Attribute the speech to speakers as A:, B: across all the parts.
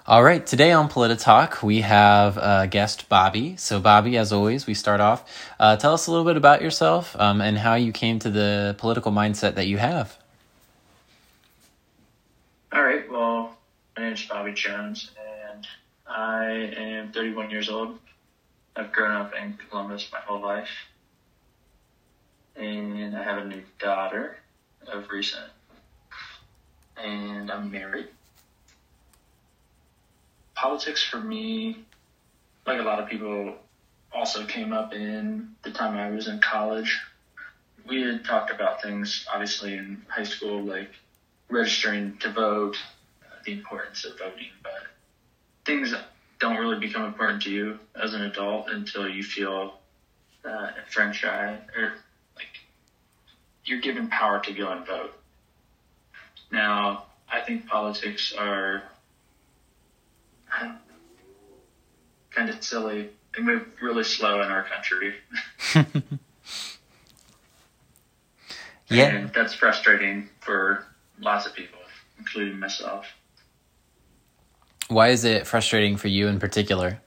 A: All right, today on Polititalk, we have guest Bobby. So Bobby, as always, we start off. Tell us a little bit about yourself and how you came to the political mindset that you have.
B: All right, well, my name is Bobby Jones, and I am 31 years old. I've grown up in Columbus my whole life, and I have a new daughter of recent, and I'm married. Politics for me, like a lot of people, also came up in the time I was in college. We had talked about things, obviously, in high school, like registering to vote, the importance of voting, but things don't really become important to you as an adult until you feel enfranchised, or like you're given power to go and vote. Now, I think politics are kind of silly. They move really slow in our country.
A: Yeah.
B: And that's frustrating for lots of people, including myself.
A: Why is it frustrating for you in particular?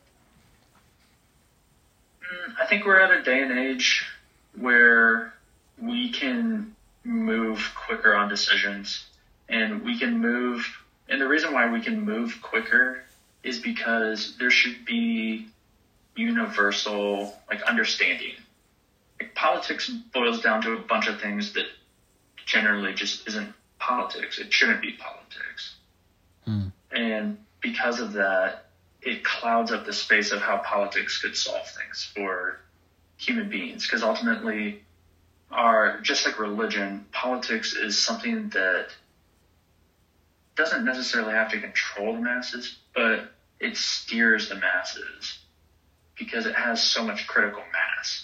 B: I think we're at a day and age where we can move quicker on decisions, and we can move, and the reason why we can move quicker is because there should be universal, understanding. Politics boils down to a bunch of things that generally just isn't politics. It shouldn't be politics. And because of that, it clouds up the space of how politics could solve things for human beings. Because ultimately, just like religion, politics is something that doesn't necessarily have to control the masses, but it steers the masses because it has so much critical mass.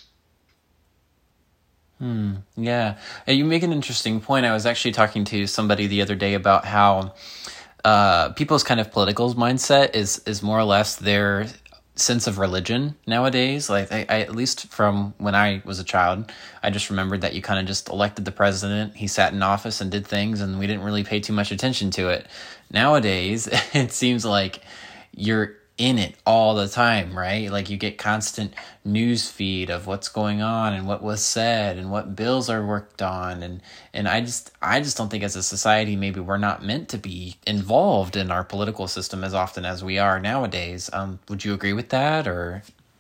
A: Yeah. You make an interesting point. I was actually talking to somebody the other day about how people's kind of political mindset is more or less their sense of religion nowadays. Like I at least from when I was a child, I just remembered that you kind of just elected the president. He sat in office and did things, and we didn't really pay too much attention to it. Nowadays, it seems like you're in it all the time, right? Like you get constant news feed of what's going on and what was said and what bills are worked on. And I just don't think as a society, maybe we're not meant to be involved in our political system as often as we are nowadays. Would you agree with that, or?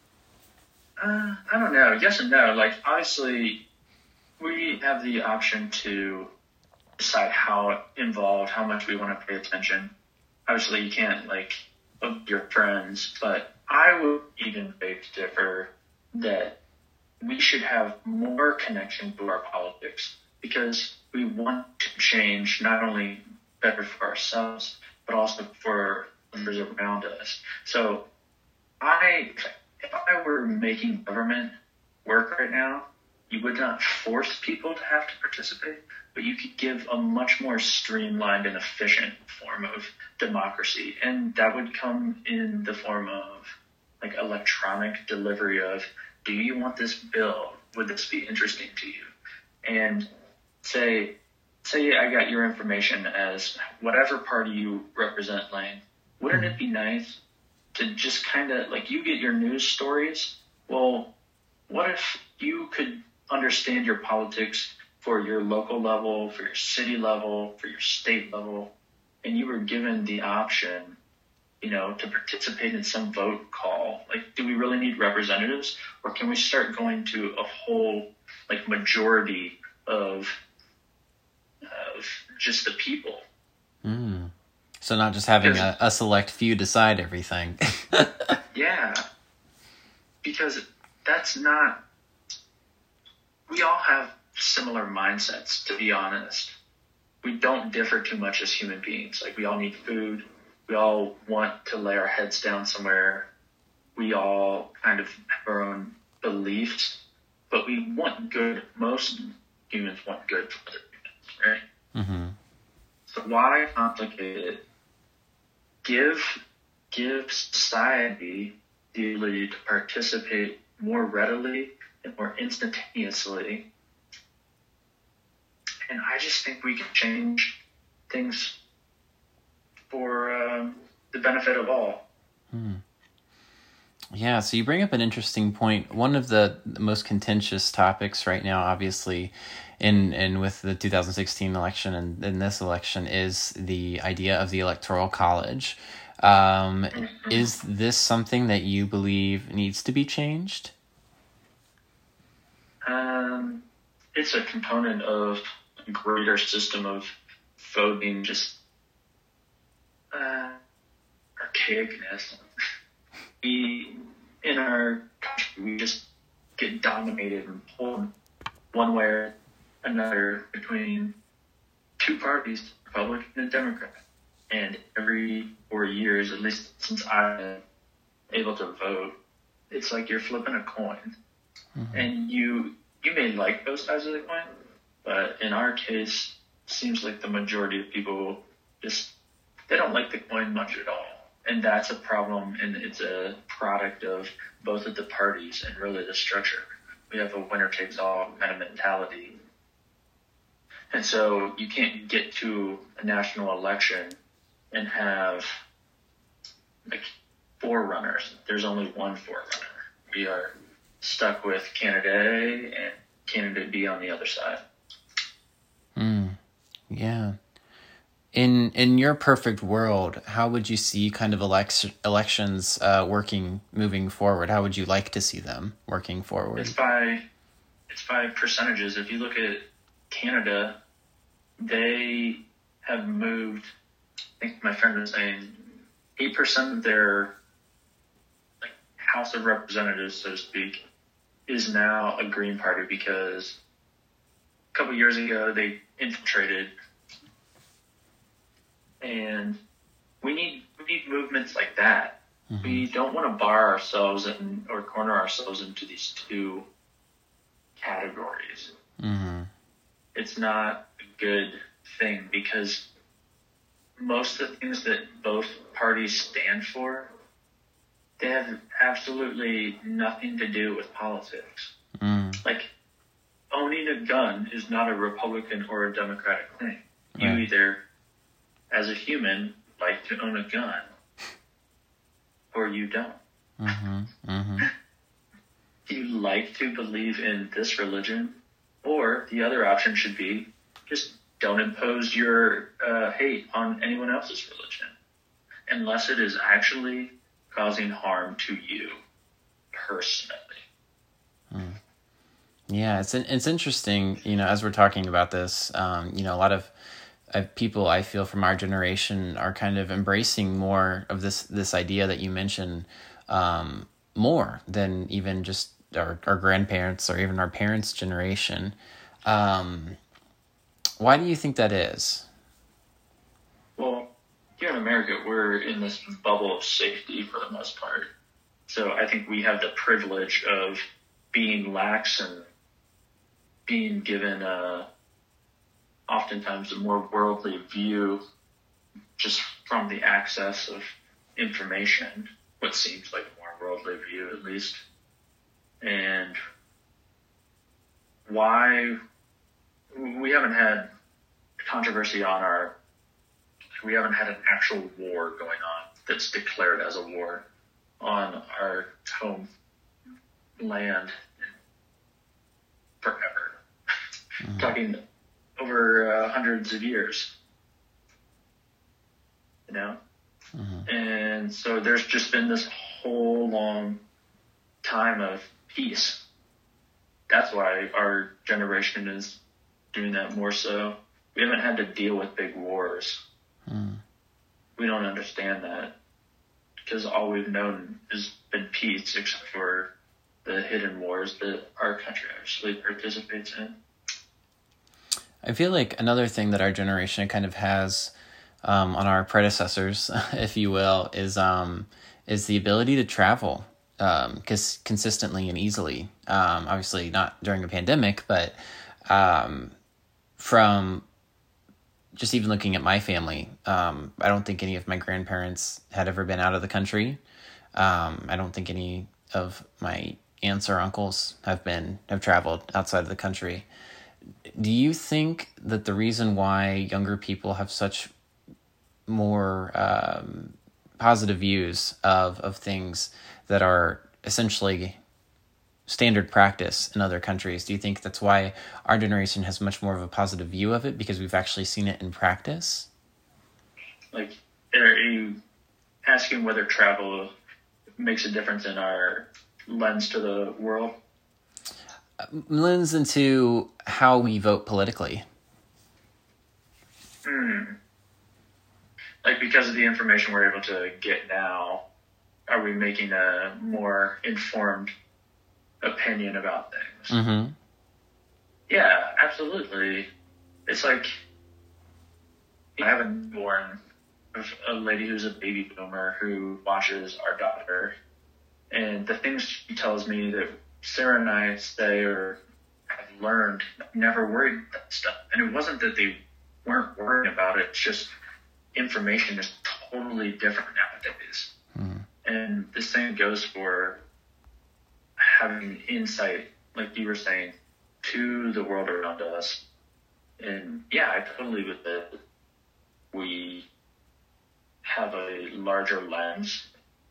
B: I don't know. Yes and no. Obviously, we have the option to decide how involved, how much we want to pay attention. Obviously, you can't, of your friends, but I would even beg to differ that we should have more connection to our politics because we want to change not only better for ourselves, but also for others around us. So if I were making government work right now, you would not force people to have to participate, but you could give a much more streamlined and efficient form of democracy. And that would come in the form of electronic delivery of, do you want this bill? Would this be interesting to you? And say I got your information as whatever party you represent, Lane. Wouldn't it be nice to just kind of you get your news stories? Well, what if you could understand your politics for your local level, for your city level, for your state level, and you were given the option, to participate in some vote call? Do we really need representatives, or can we start going to a whole, majority of just the people?
A: So not just having a select few decide everything.
B: Yeah, because that's not, we all have similar mindsets, to be honest. We don't differ too much as human beings. We all need food. We all want to lay our heads down somewhere. We all kind of have our own beliefs, but we want good. Most humans want good for other humans, right?
A: Mm-hmm.
B: So why complicate it? Give society the ability to participate more readily and more instantaneously. And I just think we can change things for the benefit of all.
A: Yeah, so you bring up an interesting point. One of the most contentious topics right now, obviously, in with the 2016 election and in this election, is the idea of the Electoral College. Is this something that you believe needs to be changed?
B: It's a component of a greater system of voting, just archaicness. In our country, we just get dominated and pulled one way or another between two parties, Republican and Democrat. And every 4 years, at least since I've been able to vote, it's like you're flipping a coin. And you may like both sides of the coin, but in our case, it seems like the majority of people they don't like the coin much at all. And that's a problem, and it's a product of both of the parties and really the structure. We have a winner-takes-all kind of mentality. And so you can't get to a national election and have like 4 runners. There's only one forerunner. We are stuck with candidate A and candidate B on the other side.
A: Yeah. In your perfect world, how would you see kind of elections moving forward? How would you like to see them working forward?
B: It's by percentages. If you look at Canada, they have moved, I think my friend was saying, 8% of their House of Representatives, so to speak, is now a Green Party because a couple years ago they infiltrated. And we need movements like that. We don't want to bar ourselves or corner ourselves into these two categories. It's not a good thing because most of the things that both parties stand for, they have absolutely nothing to do with politics. Like, owning a gun is not a Republican or a Democratic thing. You either, as a human, like to own a gun, or you don't. You like to believe in this religion, or the other option should be just don't impose your hate on anyone else's religion, unless it is actually causing harm to you personally.
A: Yeah, it's interesting, as we're talking about this, a lot of people I feel from our generation are kind of embracing more of this idea that you mentioned, more than even just our grandparents or even our parents' generation. Why do you think that is?
B: Well, here in America, we're in this bubble of safety for the most part. So I think we have the privilege of being lax and being given oftentimes a more worldly view just from the access of information, what seems like a more worldly view at least. And why we haven't had controversy we haven't had an actual war going on that's declared as a war on our home land forever. Talking over hundreds of years, and so there's just been this whole long time of peace. That's why our generation is doing that more so. We haven't had to deal with big wars. We don't understand that because all we've known has been peace, except for the hidden wars that our country actually participates in.
A: I feel like another thing that our generation kind of has on our predecessors, if you will, is the ability to travel consistently and easily. Obviously not during a pandemic, but from just even looking at my family, I don't think any of my grandparents had ever been out of the country. I don't think any of my aunts or uncles have traveled outside of the country. Do you think that the reason why younger people have such more positive views of things that are essentially standard practice in other countries? Do you think that's why our generation has much more of a positive view of it, because we've actually seen it in practice?
B: Like, are you asking whether travel makes a difference in our lens to the world?
A: Lens into how we vote politically.
B: Like, because of the information we're able to get now, are we making a more informed opinion about things?
A: Mm-hmm.
B: Yeah, absolutely. It's like, I have a newborn, a lady who's a baby boomer who watches our daughter, and the things she tells me that Sarah and I say or have learned, never worried about that stuff. And it wasn't that they weren't worrying about it, it's just information is totally different nowadays. And the same goes for having insight, like you were saying, to the world around us. And yeah, I totally with it. We have a larger lens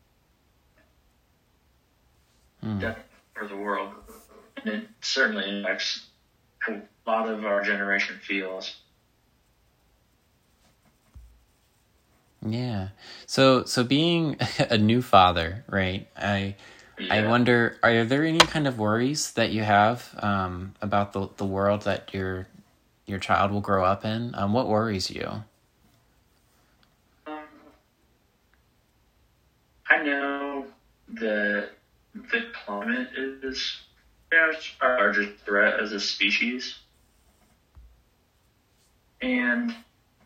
B: for the world. And it certainly impacts how a lot of our generation feels.
A: Yeah. So being a new father, right? I wonder, are there any kind of worries that you have about the world that your child will grow up in? What worries you?
B: I know that the climate is our largest threat as a species. And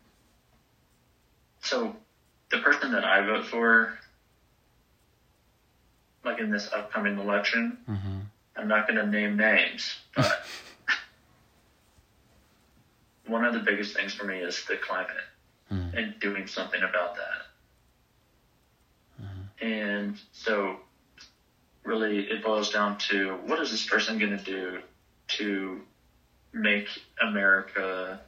B: so the person that I vote for, like in this upcoming election, I'm not going to name names, but one of the biggest things for me is the climate and doing something about that. And so really it boils down to, what is this person going to do to make America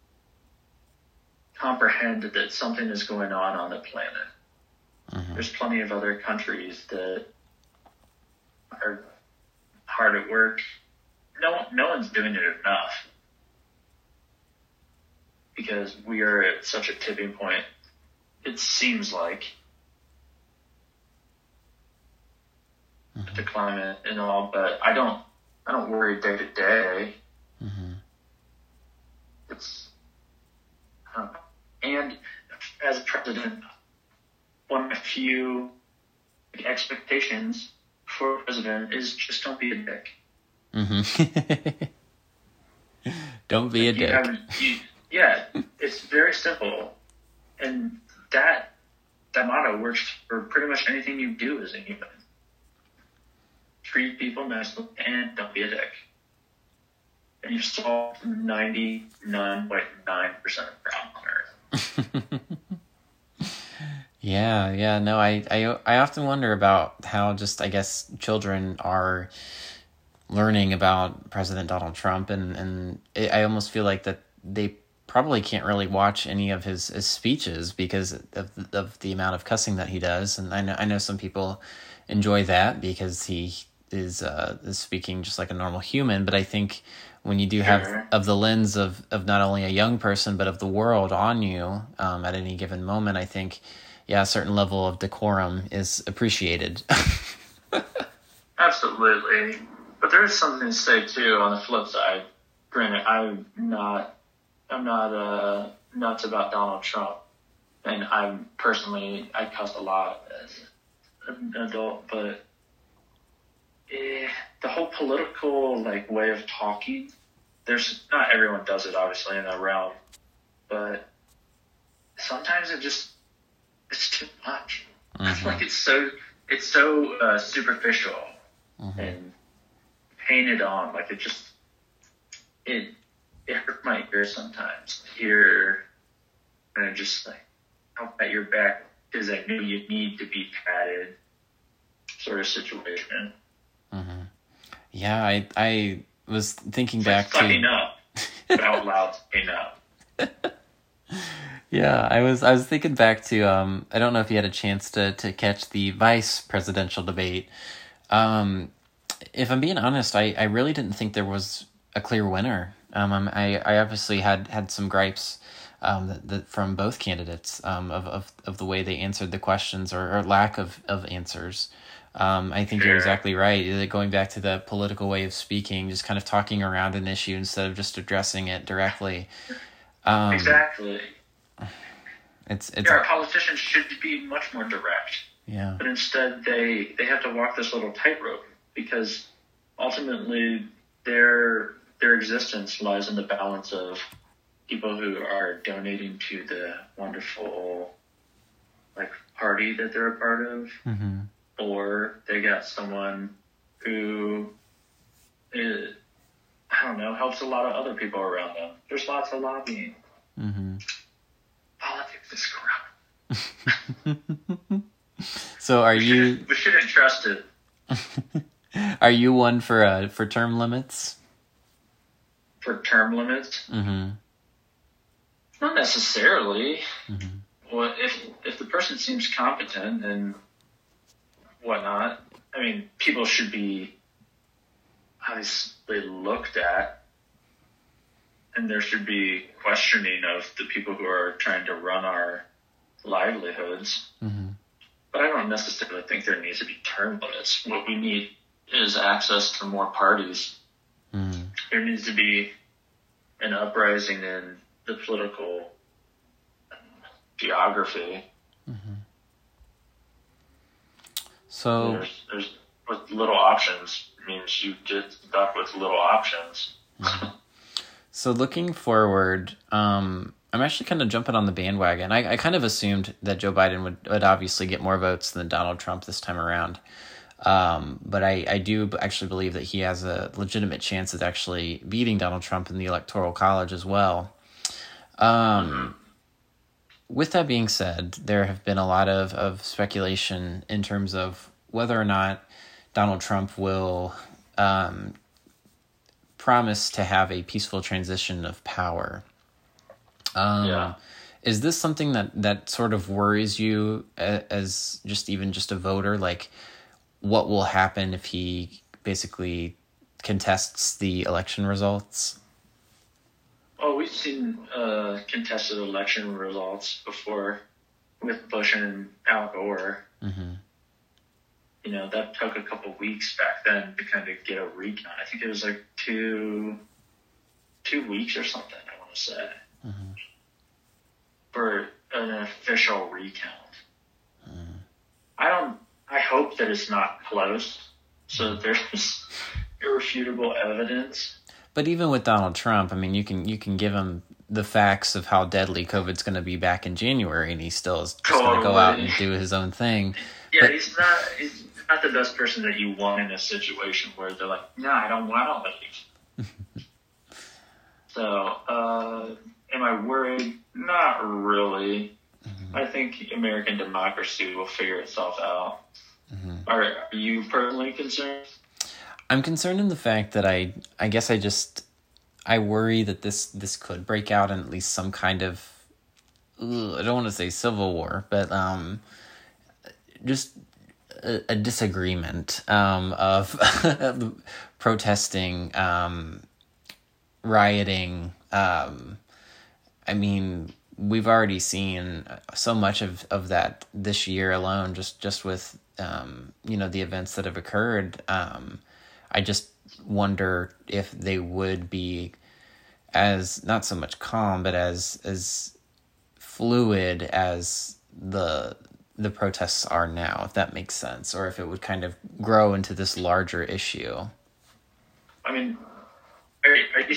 B: comprehend that something is going on the planet? There's plenty of other countries that are hard at work. No one's doing it enough, because we are at such a tipping point, it seems like, the climate and all, but I don't worry day to day. It's and as a president, one of my few expectations for a president is just don't be a dick.
A: Don't be a dick.
B: Yeah, it's very simple, and that motto works for pretty much anything you do as a human. Treat people nicely and don't be a dick, and you've solved 99.9% of the problem on Earth.
A: Yeah. No, I often wonder about how just, I guess, children are learning about President Donald Trump, and I almost feel like that they probably can't really watch any of his speeches because of the amount of cussing that he does. And I know some people enjoy that because he is speaking just like a normal human. But I think when you do have of the lens of not only a young person, but of the world on you at any given moment, I think, a certain level of decorum is appreciated.
B: Absolutely. But there is something to say too on the flip side. Granted, I'm not nuts about Donald Trump, and I cuss a lot as an adult, but the whole political way of talking, not everyone does it obviously in that realm, but sometimes it's too much. Like it's so superficial and painted on. Like it hurt my ears sometimes to hear, and I just I'll pat your back because I knew you need to be patted sort of situation.
A: Yeah, I was thinking
B: it's
A: back
B: like sucking up, but out loud, sucking up.
A: Yeah, I was thinking back to I don't know if you had a chance to catch the vice presidential debate. Um, if I'm being honest, I really didn't think there was a clear winner. I obviously had some gripes that from both candidates of the way they answered the questions or lack of answers. I think you're
B: Sure.
A: exactly right. Going back to the political way of speaking, just kind of talking around an issue instead of just addressing it directly. Um,
B: Exactly.
A: it's
B: Yeah, our politicians should be much more direct,
A: yeah.
B: but instead they have to walk this little tightrope because ultimately their existence lies in the balance of people who are donating to the wonderful like party that they're a part of,
A: Mm-hmm.
B: or they got someone who is, I don't know, helps a lot of other people around them. There's lots of lobbying.
A: Mm-hmm.
B: Politics is corrupt.
A: So
B: We shouldn't trust it.
A: are you one for term limits?
B: For term limits?
A: Mm-hmm.
B: Not necessarily.
A: Mm-hmm.
B: Well, if the person seems competent and whatnot, I mean, people should be obviously looked at, and there should be questioning of the people who are trying to run our livelihoods.
A: Mm-hmm.
B: But I don't necessarily think there needs to be term limits. What we need is access to more parties.
A: Mm-hmm.
B: There needs to be an uprising in the political geography.
A: Mm-hmm. So
B: There's with little options means you get stuck with little options.
A: so looking forward, I'm actually kind of jumping on the bandwagon. I kind of assumed that Joe Biden would obviously get more votes than Donald Trump this time around. But I do actually believe that he has a legitimate chance at actually beating Donald Trump in the Electoral College as well. With that being said, there have been a lot of speculation in terms of whether or not Donald Trump will promise to have a peaceful transition of power.
B: Yeah.
A: Is this something that sort of worries you as just a voter? Like, what will happen if he basically contests the election results?
B: Oh, we've seen contested election results before with Bush and Al Gore.
A: Mm-hmm.
B: You know, that took a couple weeks back then to kind of get a recount. I think it was like two weeks or something, I want to say,
A: Mm-hmm.
B: for an official recount.
A: Mm-hmm.
B: I hope that it's not close, so that there's irrefutable evidence.
A: But even with Donald Trump, I mean, you can give him the facts of how deadly COVID's going to be back in January, and he still is just going to go out and do his own thing.
B: Yeah,
A: but,
B: he's not the best person that you want in a situation where they're like, no, I don't want to leave. So, am I worried? Not really. Mm-hmm. I think American democracy will figure itself out. Mm-hmm. Are you personally concerned?
A: I'm concerned in the fact that I guess I worry that this could break out in at least some kind of, I don't want to say civil war, but just a disagreement of protesting, rioting. I mean, we've already seen so much of that this year alone, just with the events that have occurred. I just wonder if they would be as not so much calm, but as fluid as the protests are now, if that makes sense, or if it would kind of grow into this larger issue.
B: I mean, are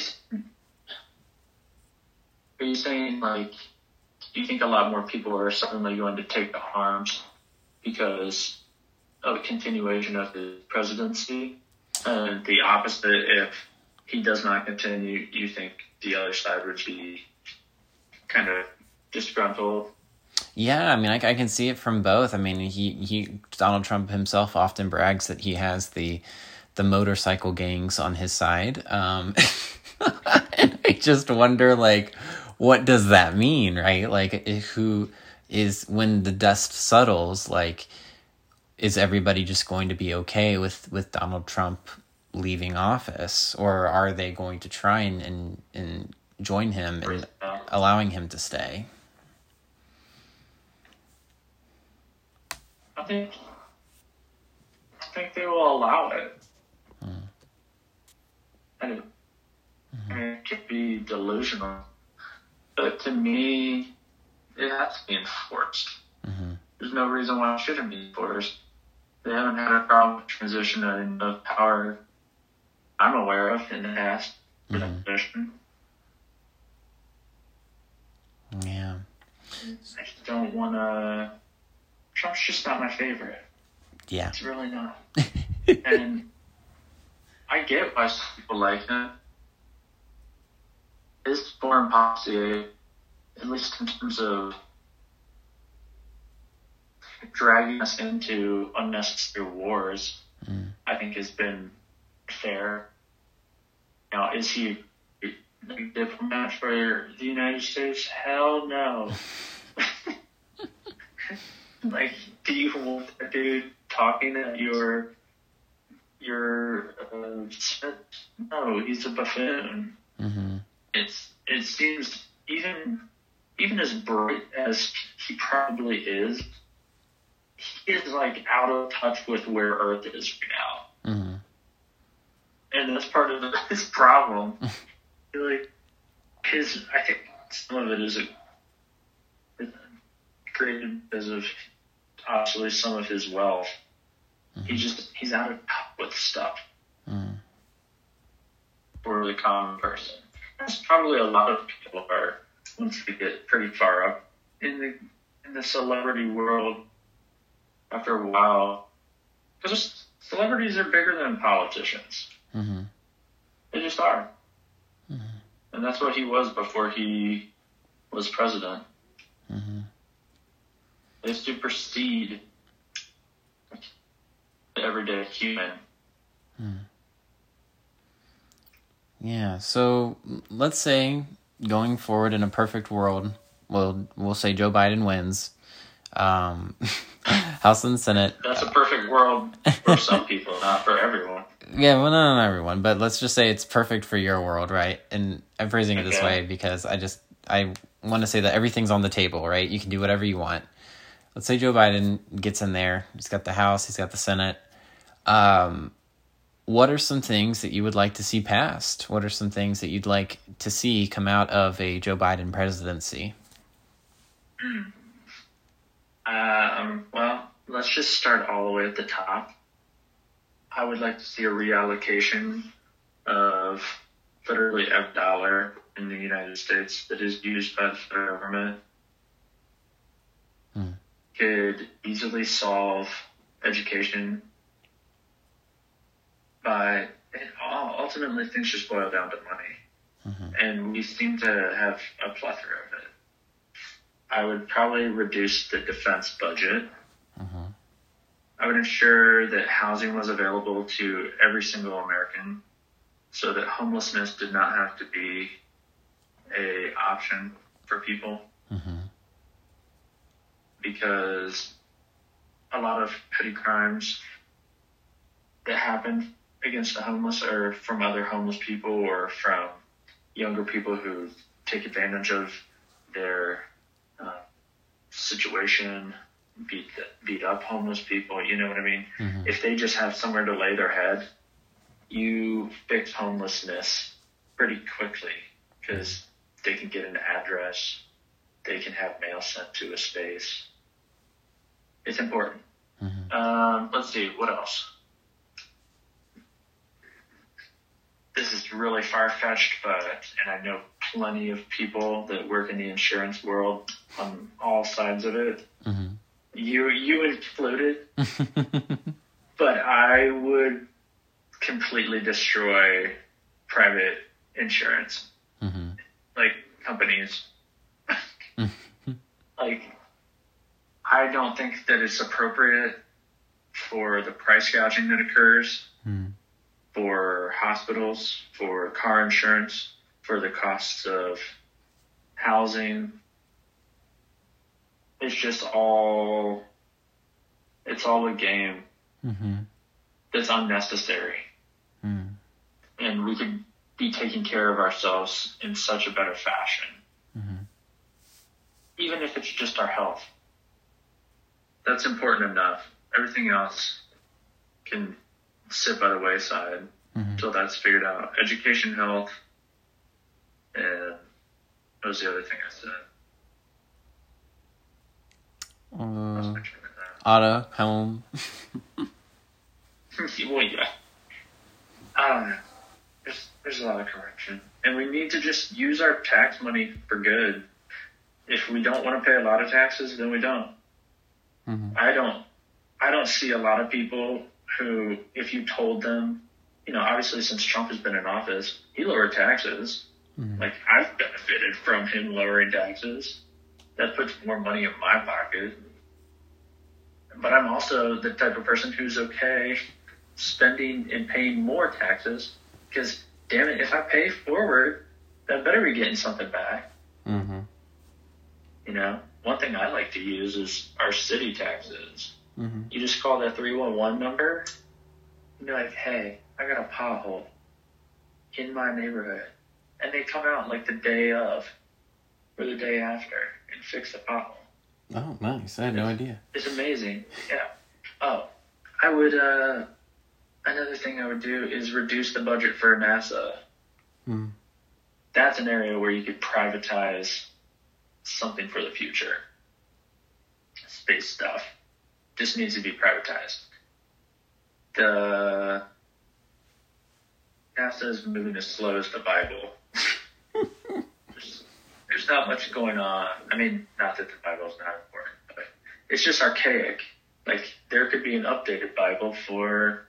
B: you saying, like, do you think a lot more people are suddenly going to take to arms because of a continuation of the presidency? And the opposite, if he does not continue, you think the other side would be kind of disgruntled?
A: Yeah, I mean, I can see it from both. I mean, he Donald Trump himself often brags that he has the motorcycle gangs on his side. And I just wonder, like, what does that mean, right? Like, who is, when the dust settles, like, is everybody just going to be okay with Donald Trump leaving office, or are they going to try and join him in allowing him to stay?
B: I think they will allow it. And it could be delusional, but to me, it has to be enforced. There's no reason why it shouldn't be enforced. They haven't had a problem with transition of power I'm aware of in the past.
A: Yeah.
B: I just don't want to... Trump's just not my favorite.
A: Yeah.
B: It's really not. And I get why some people like him. His foreign policy, at least in terms of dragging us into unnecessary wars, I think has been fair. Now, is he a diplomat for the United States? Hell no. Like, do you want that dude talking at your no, he's a buffoon. It seems even as bright as he probably is, he is like out of touch with where Earth is right now. And that's part of his problem. Like, I think some of it is created because of obviously some of his wealth. He's out of touch with stuff for the common person. That's probably a lot of people are once they get pretty far up in the celebrity world after a while, because celebrities are bigger than politicians. They just are. And that's what he was before he was president. They supersede the everyday human.
A: Yeah, so let's say going forward in a perfect world, we'll say Joe Biden wins. House and Senate.
B: That's a perfect world for some people, not for everyone.
A: Yeah, well, not everyone, but let's just say it's perfect for your world, right? And I'm phrasing it this way because I want to say that everything's on the table, right? You can do whatever you want. Let's say Joe Biden gets in there. He's got the House. He's got the Senate. What are some things that you would like to see passed? What are some things that you'd like to see come out of a Joe Biden presidency?
B: Well, let's just start all the way at the top. I would like to see a reallocation of literally every dollar in the United States that is used by the federal government. Could easily solve education by, ultimately things just boil down to money. And we seem to have a plethora of it. I would probably reduce the defense budget. I would ensure that housing was available to every single American so that homelessness did not have to be an option for people. Because a lot of petty crimes that happen against the homeless are from other homeless people or from younger people who take advantage of their situation, beat up homeless people, you know what I mean? If they just have somewhere to lay their head, you fix homelessness pretty quickly because they can get an address, they can have mail sent to a space. It's important. Let's see, what else? This is really far-fetched, and I know plenty of people that work in the insurance world on all sides of it. You included. But I would completely destroy private insurance. Like, companies. Like, I don't think that it's appropriate for the price gouging that occurs for hospitals, for car insurance, for the costs of housing. It's all a game that's unnecessary. And we could be taking care of ourselves in such a better fashion. Even if it's just our health. That's important enough. Everything else can sit by the wayside until that's figured out. Education, health, and what was the other thing I said?
A: Auto, home.
B: Well, yeah. I don't know. There's a lot of correction. And we need to just use our tax money for good. If we don't want to pay a lot of taxes, then we don't. I don't see a lot of people who, if you told them, obviously since Trump has been in office, he lowered taxes. Like, I've benefited from him lowering taxes. That puts more money in my pocket. But I'm also the type of person who's okay spending and paying more taxes because, damn it, if I pay forward, that better be getting something back. One thing I like to use is our city taxes. You just call that 311 number and be like, hey, I got a pothole in my neighborhood. And they come out like the day of or the day after and fix the pothole.
A: Oh, nice. I had no idea.
B: It's amazing. Yeah. Oh, I would, another thing I would do is reduce the budget for NASA. That's an area where you could privatize something for the future. Space stuff just needs to be privatized. The NASA is moving as slow as the Bible. There's not much going on. I mean, not that the Bible's not important, but it's just archaic. Like, there could be an updated Bible for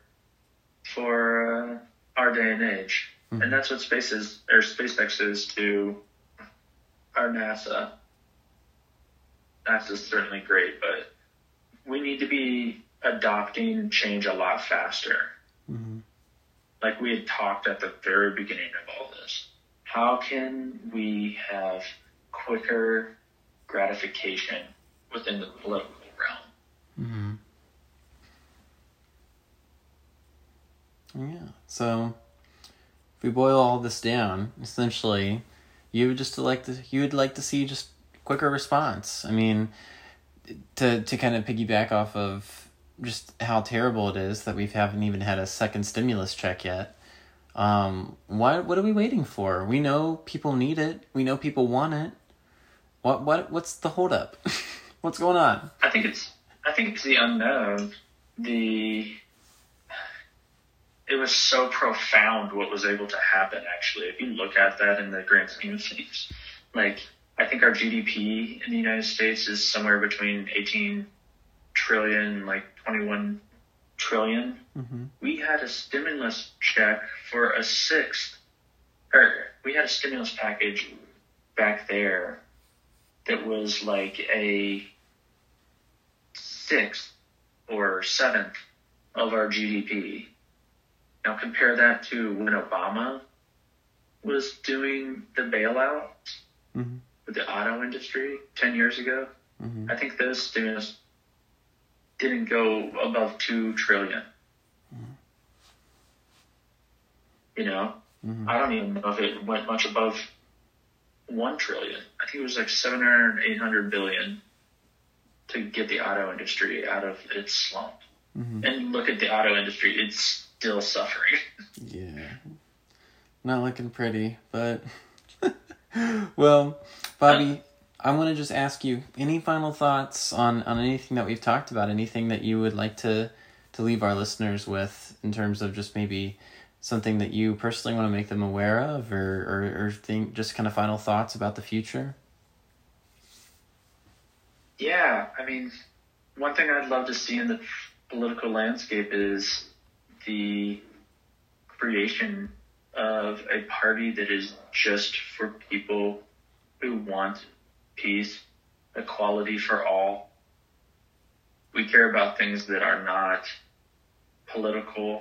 B: our day and age. And that's what SpaceX is to our NASA. NASA's certainly great, but we need to be adopting change a lot faster. Like we had talked at the very beginning of all this. How can we have quicker gratification within the political realm?
A: Yeah. So if we boil all this down, essentially, you would like to see just quicker response. I mean, to kind of piggyback off of just how terrible it is that we haven't even had a second stimulus check yet. What are we waiting for? We know people need it. We know people want it. What's the holdup? What's going on?
B: I think it's the unknown. It was so profound what was able to happen, actually. If you look at that in the grand scheme of things, like, I think our GDP in the United States is somewhere between 18 trillion and like 21 trillion. We had a stimulus check for a sixth, or we had a stimulus package back there that was like a sixth or seventh of our GDP. Now compare that to when Obama was doing the bailout with the auto industry 10 years ago. I think those stimulus didn't go above 2 trillion. I don't even know if it went much above 1 trillion. I think it was like 700, 800 billion to get the auto industry out of its slump. And look at the auto industry, it's still suffering.
A: Yeah. Not looking pretty, but well, Bobby, I want to just ask you, any final thoughts on anything that we've talked about, anything that you would like to leave our listeners with in terms of just maybe something that you personally want to make them aware of, or think, just kind of final thoughts about the future?
B: Yeah, I mean, one thing I'd love to see in the political landscape is the creation of a party that is just for people who want peace, equality for all. We care about things that are not political.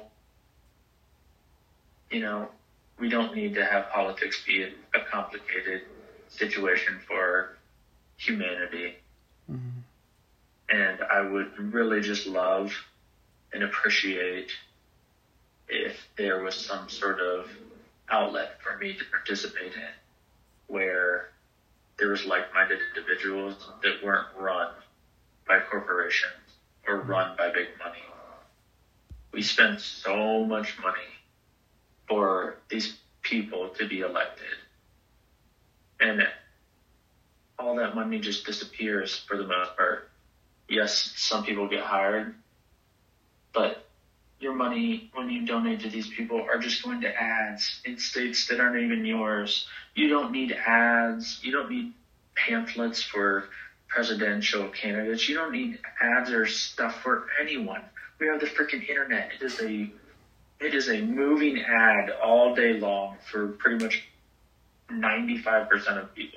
B: We don't need to have politics be a complicated situation for humanity.
A: Mm-hmm.
B: And I would really just love and appreciate if there was some sort of outlet for me to participate in where there was like-minded individuals that weren't run by corporations or run by big money. We spend so much money for these people to be elected. And all that money just disappears for the most part. Yes, some people get hired, but your money, when you donate to these people, are just going to ads in states that aren't even yours. You don't need ads. You don't need pamphlets for presidential candidates. You don't need ads or stuff for anyone. We have the freaking internet. It is a moving ad all day long for pretty much 95% of people.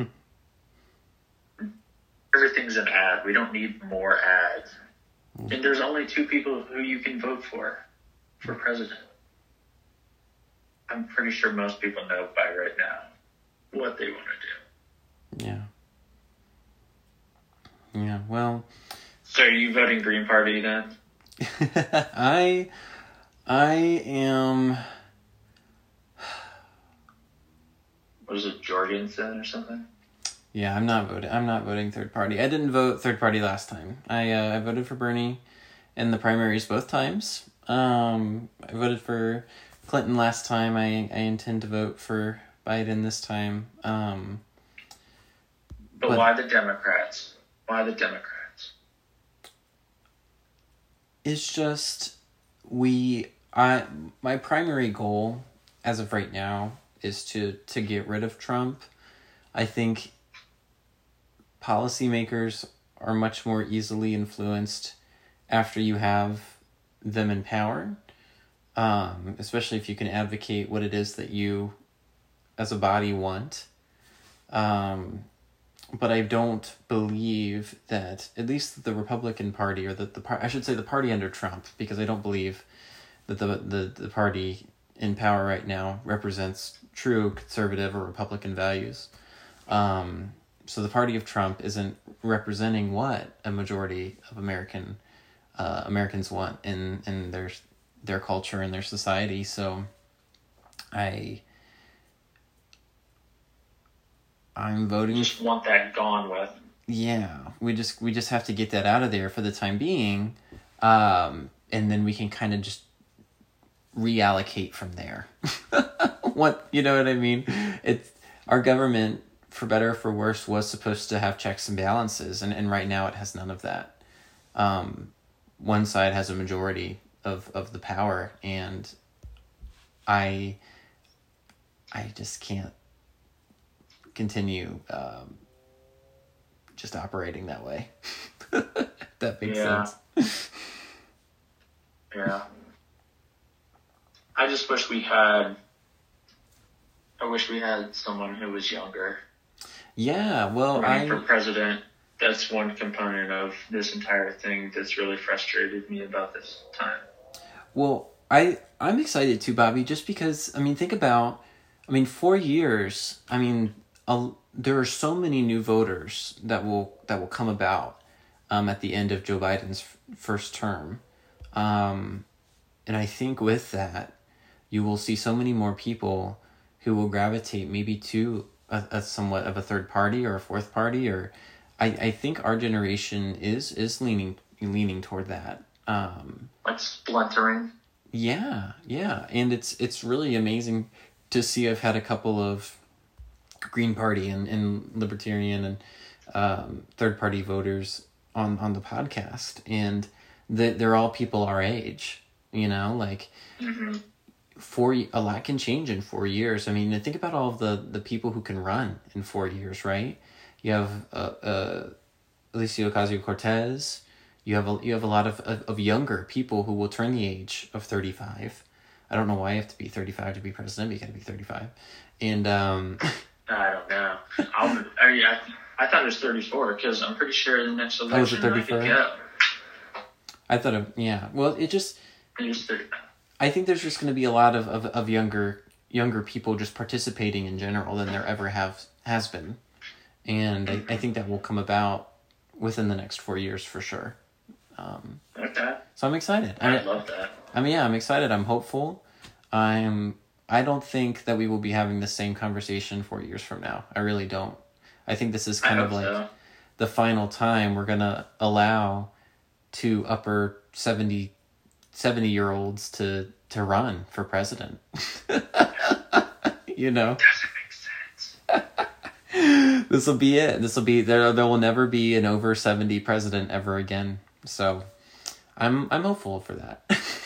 B: Everything's an ad. We don't need more ads. And there's only 2 people who you can vote for president. I'm pretty sure most people know by right now what they want to
A: do. Yeah. Yeah, well...
B: So are you voting Green Party then?
A: I am...
B: Was it Jorgensen or something?
A: Yeah, I'm not voting third party. I didn't vote third party last time. I voted for Bernie in the primaries both times. I voted for Clinton last time. I intend to vote for Biden this time.
B: But why the Democrats? Why the Democrats?
A: It's just my primary goal as of right now is to get rid of Trump. I think policymakers are much more easily influenced after you have them in power, especially if you can advocate what it is that you as a body want. But I don't believe that, at least the Republican Party, or I should say the party under Trump, because I don't believe that the party in power right now represents true conservative or Republican values. So the party of Trump isn't representing what a majority of Americans want in their culture and their society. So I'm voting.
B: You just want that gone with.
A: Yeah, we just have to get that out of there for the time being, and then we can kind of just reallocate from there. You know what I mean? It's our government, for better or for worse, was supposed to have checks and balances, and right now it has none of that. One side has a majority of the power, and I just can't continue just operating that way. If that makes sense.
B: Yeah. I just wish we had someone who was younger.
A: Yeah, well,
B: running for president. That's one component of this entire thing that's really frustrated me about this time.
A: Well, I'm excited too, Bobby, just because, think about, 4 years, there are so many new voters that will come about at the end of Joe Biden's first term. And I think with that, you will see so many more people who will gravitate maybe to a somewhat of a third party or a fourth party, or I think our generation is leaning toward that.
B: Like splintering.
A: Yeah. And it's really amazing to see. I've had a couple of Green Party and Libertarian and third party voters on the podcast, and they're all people our age,
B: Mm-hmm.
A: A lot can change in 4 years. Think about all of the people who can run in 4 years, right? You have Alicia Ocasio-Cortez. You have a lot of younger people who will turn the age of 35. I don't know why you have to be 35 to be president, but you got to be 35. And
B: I don't know. I thought it was 34 because I'm pretty sure the next election.
A: Oh, was it 34?
B: Yeah.
A: I thought yeah. Well, it was 35. I think there's just going to be a lot of younger younger people just participating in general than there ever has been. And I think that will come about within the next 4 years for sure.
B: Okay.
A: So I'm excited.
B: I love that.
A: I'm excited. I'm hopeful. I don't think that we will be having the same conversation 4 years from now. I really don't. I think this is kind of like the final time we're going to allow two upper 70-year-olds to run for president. You know?
B: Doesn't make sense.
A: This will be it. There will never be an over 70 president ever again. So I'm hopeful for that.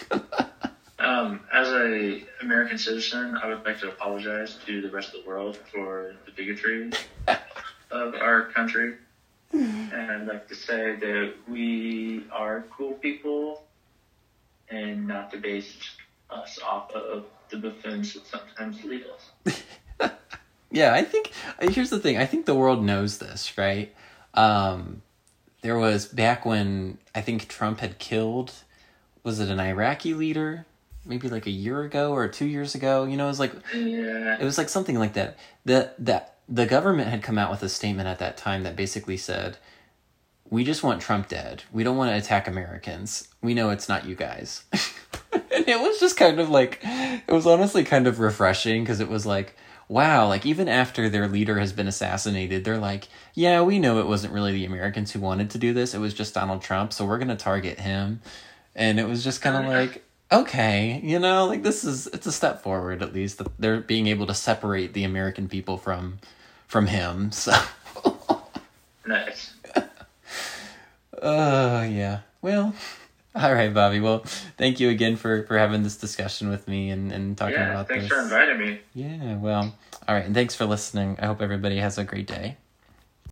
B: As a American citizen, I would like to apologize to the rest of the world for the bigotry of our country. And I'd like to say that we are cool people and not to base us off of the buffoons that sometimes lead us.
A: Yeah, I think, here's the thing. I think the world knows this, right? There was back when I think Trump had killed, was it an Iraqi leader? Maybe like a year ago or 2 years ago, it was like,
B: Yeah.
A: It was like something like that. The government had come out with a statement at that time that basically said, we just want Trump dead. We don't want to attack Americans. We know it's not you guys. And it was just kind of like, it was honestly kind of refreshing because it was like, wow, like even after their leader has been assassinated, they're like, yeah, we know it wasn't really the Americans who wanted to do this. It was just Donald Trump. So we're going to target him. And it was just kind of like, okay, like it's a step forward, at least. They're being able to separate the American people from him. So.
B: Nice.
A: Yeah. Well, all right, Bobby. Well, thank you again for having this discussion with me and talking about this.
B: Yeah, thanks for inviting me.
A: Yeah, well, all right. And thanks for listening. I hope everybody has a great day.